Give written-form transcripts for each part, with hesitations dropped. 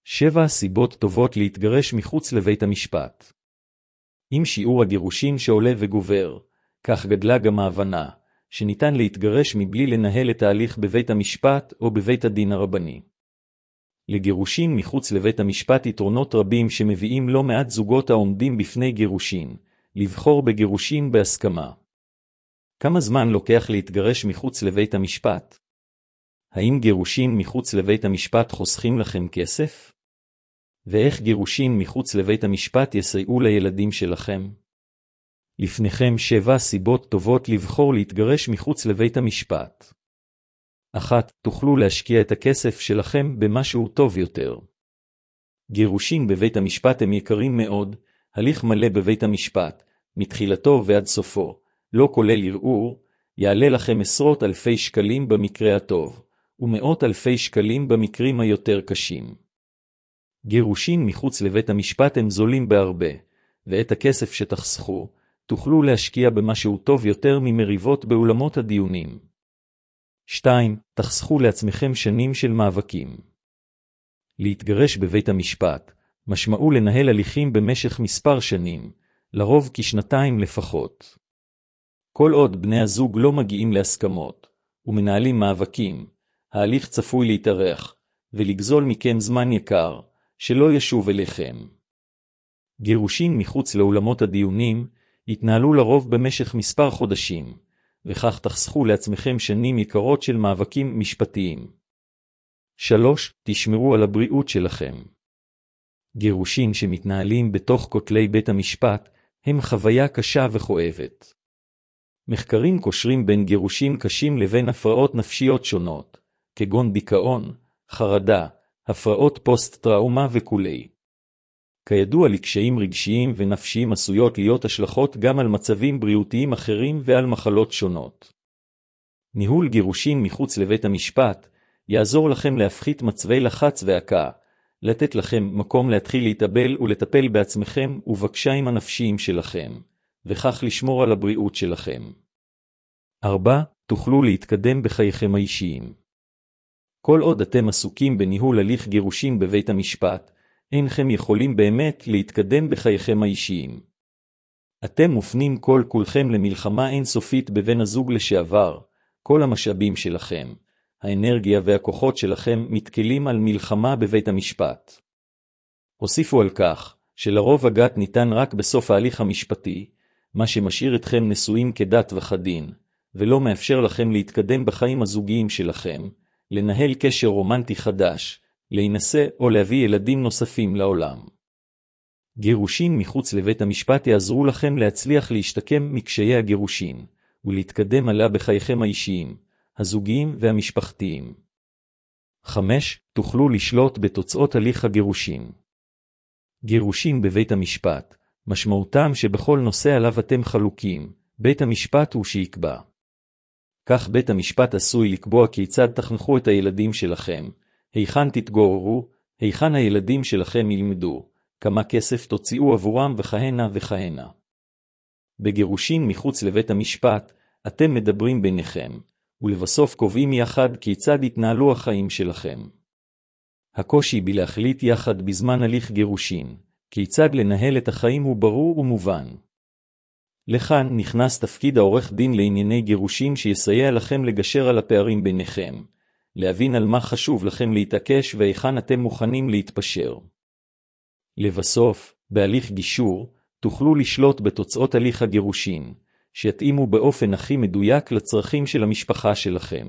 7 סיבות טובות להתגרש מחוץ לבית המשפט. עם שיעור הגירושים שעולה וגובר, כך גדלה גם ההבנה, שניתן להתגרש מבלי לנהל את ההליך בבית המשפט או בבית הדין הרבני. לגירושים מחוץ לבית המשפט יתרונות רבים שמביאים לא מעט זוגות העומדים בפני גירושים, לבחור בגירושים בהסכמה. כמה זמן לוקח להתגרש מחוץ לבית המשפט? האם גירושים מחוץ לבית המשפט חוסכים לכם כסף? ואיך גירושים מחוץ לבית המשפט יסייעו לילדים שלכם? לפניכם 7 סיבות טובות לבחור להתגרש מחוץ לבית המשפט. 1. תוכלו להשקיע את הכסף שלכם במשהו טוב יותר. גירושים בבית המשפט הם יקרים מאוד, הליך מלא בבית המשפט, מתחילתו ועד סופו, לא כולל ערעור, יעלה לכם עשרות אלפי שקלים במקרה הטוב, ומאות אלפי שקלים במקרים היותר קשים. גירושים מחוץ לבית המשפט הם זולים בהרבה, ואת הכסף שתחסכו, תוכלו להשקיע במשהו טוב יותר ממריבות באולמות הדיונים. 2. תחסכו לעצמכם שנים של מאבקים. להתגרש בבית המשפט, משמעו לנהל הליכים במשך מספר שנים, לרוב כשנתיים לפחות. כל עוד בני הזוג לא מגיעים להסכמות, ומנהלים מאבקים, ההליך צפוי להתארך, ולגזול מכם זמן יקר, שלא ישוב אליכם. גירושים מחוץ לאולמות הדיונים, יתנהלו לרוב במשך מספר חודשים, וכך תחסכו לעצמכם שנים יקרות של מאבקים משפטיים. 3. תשמרו על הבריאות שלכם. גירושים שמתנהלים בתוך כותלי בית המשפט, הם חוויה קשה וכואבת. מחקרים קושרים בין גירושים קשים לבין הפרעות נפשיות שונות, כגון דיכאון, חרדה, הפרעות פוסט-טראומה וכולי. כידוע לקשיים רגשיים ונפשיים עשויות להיות השלכות גם על מצבים בריאותיים אחרים ועל מחלות שונות. ניהול גירושים מחוץ לבית המשפט יעזור לכם להפחית מצבי לחץ והקה, לתת לכם מקום להתחיל להתאבל ולטפל בעצמכם ובקשיים הנפשיים שלכם, וכך לשמור על הבריאות שלכם. 4. תוכלו להתקדם בחייכם האישיים. כל עוד אתם עסוקים בניהול הליך גירושים בבית המשפט, אינכם יכולים באמת להתקדם בחייכם האישיים. אתם מופנים כל כולכם למלחמה אינסופית בבן הזוג לשעבר, כל המשאבים שלכם, האנרגיה והכוחות שלכם מתקלים על מלחמה בבית המשפט. הוסיפו על כך, שלרוב הגט ניתן רק בסוף ההליך המשפטי, מה שמשאיר אתכם נשואים כדת וכדין, ולא מאפשר לכם להתקדם בחיים הזוגיים שלכם, לנהל קשר רומנטי חדש, להינשא או להביא ילדים נוספים לעולם. גירושים מחוץ לבית המשפט יעזרו לכם להצליח להשתקם מקשיי הגירושים, ולהתקדם עלה בחייכם האישיים, הזוגיים והמשפחתיים. 5. תוכלו לשלוט בתוצאות הליך הגירושים. גירושים בבית המשפט, משמעותם שבכל נושא עליו אתם חלוקים, בית המשפט הוא שיקבע. כך בית המשפט עשוי לקבוע כיצד תחנכו את הילדים שלכם, היכן תתגוררו, היכן הילדים שלכם ילמדו, כמה כסף תוציאו עבורם וכהנה וכהנה. בגירושים מחוץ לבית המשפט, אתם מדברים ביניכם, ולבסוף קובעים יחד כיצד יתנהלו החיים שלכם. הקושי בלהחליט יחד בזמן הליך גירושים, כיצד לנהל את החיים הוא ברור ומובן. לכאן נכנס תפקיד העורך דין לענייני גירושים שיסייע לכם לגשר על הפערים ביניכם, להבין על מה חשוב לכם להתעקש והיכן אתם מוכנים להתפשר. לבסוף, בהליך גישור, תוכלו לשלוט בתוצאות הליך הגירושים, שיתאימו באופן הכי מדויק לצרכים של המשפחה שלכם.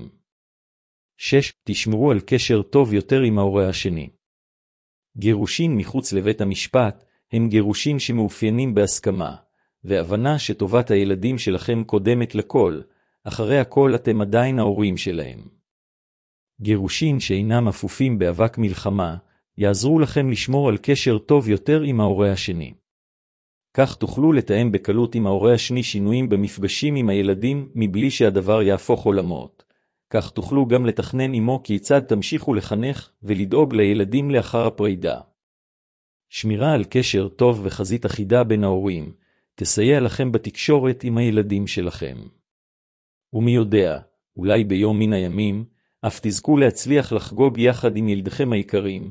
6. תשמרו על קשר טוב יותר עם ההורה השני. גירושים מחוץ לבית המשפט הם גירושים שמאופיינים בהסכמה, והבנה שטובת הילדים שלכם קודמת לכל, אחרי הכל אתם עדיין ההורים שלהם. גירושים שאינם אפופים באבק מלחמה, יעזרו לכם לשמור על קשר טוב יותר עם ההורה השני. כך תוכלו לתאם בקלות עם ההורה השני שינויים במפגשים עם הילדים מבלי שהדבר יהפוך עולמות. כך תוכלו גם לתכנן עמו כיצד תמשיכו לחנך ולדאוג לילדים לאחר הפרידה. שמירה על קשר טוב וחזית אחידה בין ההורים, תסייע לכם בתקשורת עם הילדים שלכם. ומי יודע, אולי ביום מן הימים, אף תזכו להצליח לחגוג יחד עם ילדיכם היקרים,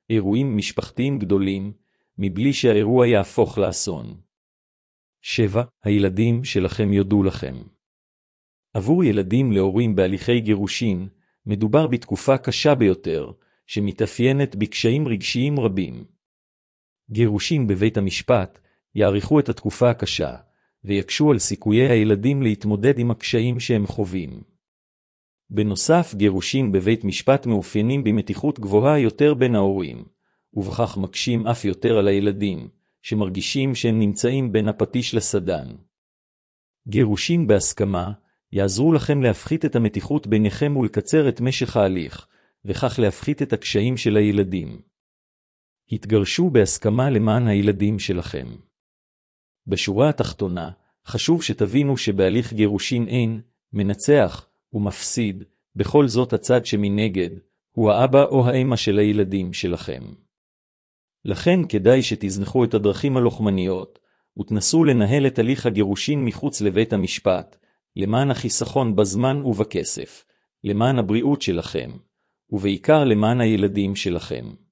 אירועים משפחתיים גדולים, מבלי שהאירוע יהפוך לאסון. 7. הילדים שלכם יודו לכם. עבור ילדים להורים בהליכי גירושין, מדובר בתקופה קשה ביותר, שמתאפיינת בקשיים רגשיים רבים. גירושים בבית המשפט יאריכו את התקופה הקשה, ויקשו על סיכויי הילדים להתמודד עם הקשיים שהם חווים. בנוסף, גירושים בבית משפט מאופיינים במתיחות גבוהה יותר בין ההורים, ובכך מקשים אף יותר על הילדים, שמרגישים שהם נמצאים בין הפטיש לסדן. גירושים בהסכמה יעזרו לכם להפחית את המתיחות ביניכם ולקצר את משך ההליך, וכך להפחית את הקשיים של הילדים. התגרשו בהסכמה למען הילדים שלכם. בשורה התחתונה, חשוב שתבינו שבהליך גירושין אין מנצח ומפסיד, בכל זאת הצד שמנגד הוא האבא או האמא של הילדים שלכם. לכן כדאי שתזנחו את הדרכים הלוחמניות, ותנסו לנהל את הליך הגירושין מחוץ לבית המשפט, למען החיסכון בזמן ובכסף, למען הבריאות שלכם, ובעיקר למען הילדים שלכם.